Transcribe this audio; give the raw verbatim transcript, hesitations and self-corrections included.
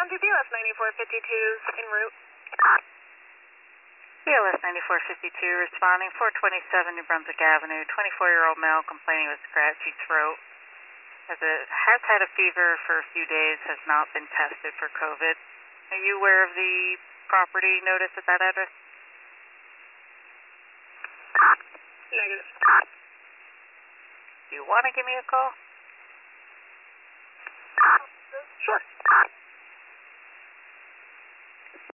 respond to B L S ninety-four fifty-two's en route. B L S ninety-four fifty-two responding, four twenty-seven New Brunswick Avenue, twenty-four-year-old male complaining of scratchy throat. Has, a, has had a fever for a few days, has not been tested for COVID. Are you aware of the property notice at that address? Negative. Do you want to give me a call? Sure.